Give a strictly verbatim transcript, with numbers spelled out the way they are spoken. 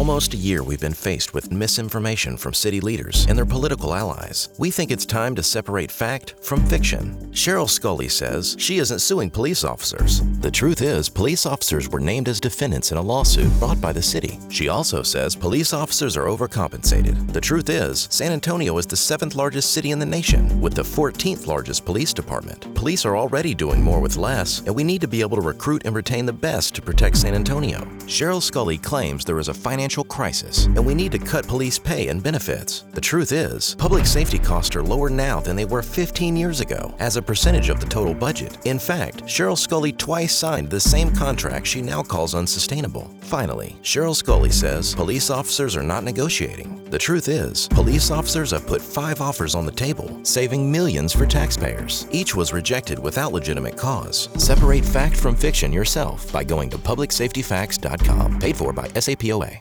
almost a year, we've been faced with misinformation from city leaders and their political allies. We think it's time to separate fact from fiction. Cheryl Scully says she isn't suing police officers. The truth is, police officers were named as defendants in a lawsuit brought by the city. She also says police officers are overcompensated. The truth is, San Antonio is the seventh largest city in the nation, with the fourteenth largest police department. Police are already doing more with less, and we need to be able to recruit and retain the best to protect San Antonio. Cheryl Scully claims there is a financial crisis, and we need to cut police pay and benefits. The truth is, public safety costs are lower now than they were fifteen years ago, as a percentage of the total budget. In fact, Cheryl Scully twice signed the same contract she now calls unsustainable. Finally, Cheryl Scully says police officers are not negotiating. The truth is, police officers have put five offers on the table, saving millions for taxpayers. Each was rejected without legitimate cause. Separate fact from fiction yourself by going to public safety facts dot com. Paid for by S A P O A.